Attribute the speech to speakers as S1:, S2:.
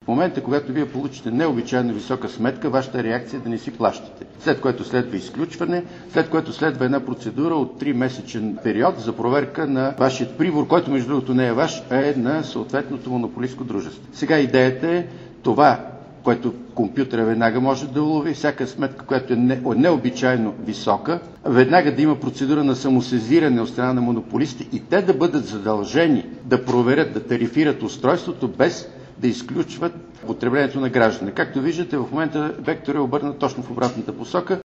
S1: момента, когато вие получите необичайно висока сметка, вашата реакция е да не си плащате. След което следва изключване, след което следва една процедура от 3-месечен период за проверка на вашия прибор, който между другото не е ваш, а е на съответното монополистко дружество. Сега идеята е това, което компютъра веднага може да улови, всяка сметка, която е необичайно висока, веднага да има процедура на самосезиране от страна на монополисти и те да бъдат задължени да проверят, да тарифират устройството без да изключват потреблението на граждани. Както виждате, в момента вектор е обърнат точно в обратната посока.